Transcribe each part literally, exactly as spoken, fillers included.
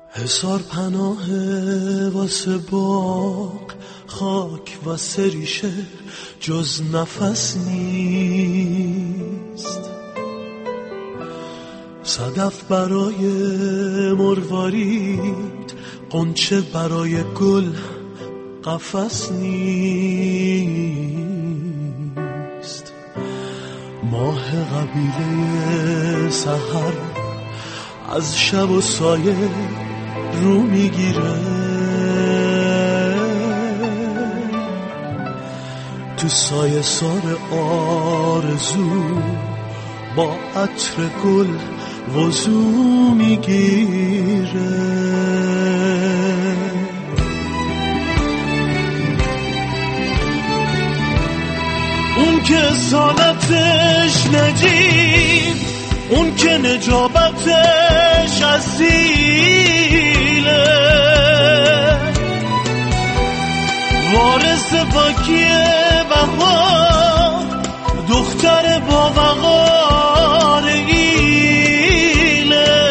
حصار پناه واسه باغ، خاک واسه ریشه جز نفس نیست. صدف برای مروارید، قنچه برای گل قفس نیست. ماه قبیله سحر از شب و سایه رو میگیره، تو سایه سار آرزو با عطر گل وضو میگیره. اون که سالتش نجیب، اون که نجابتش اصیله، وارث پاکی بهار، دختر با وقار ایله،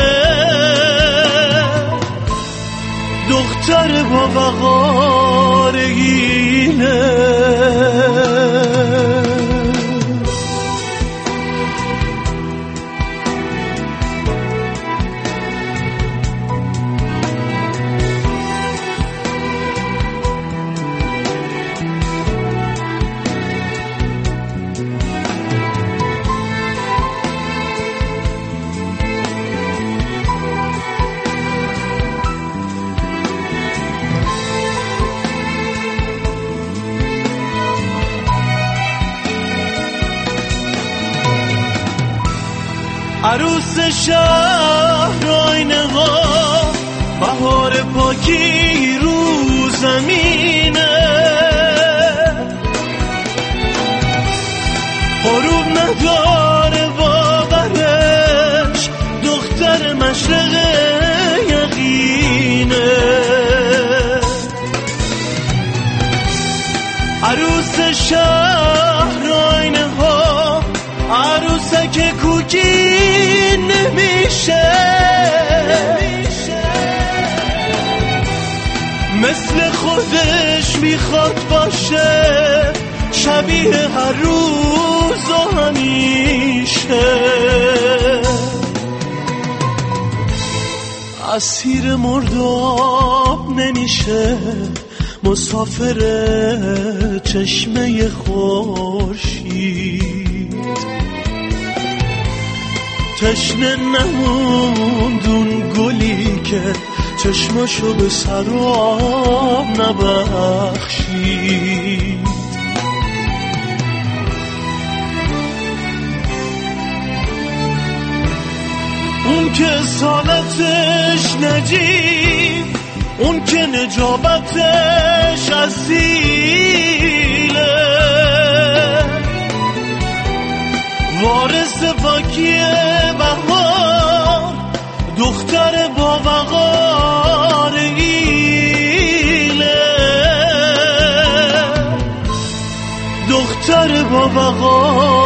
دختر با وقار ایله. عروس شهر آینه ها، بهار پاکی رو زمینه، غروب نداره باورش، دختر مشرق یقینه. عروس شهر آینه ها، عروسک کوکی نمیشه، مثل خودش میخواد باشه، شبیه هر روز و همیشه. اسیر مرداب نمیشه، مسافر چشمه خورشید، تشنه نموندون گلی که چشمشو به سراب نبخشید. اون که سالتش نجیب، اون که نجابتش اصیله، وارث پاکی بهار، دختر با وقار ایله، دختر با وقار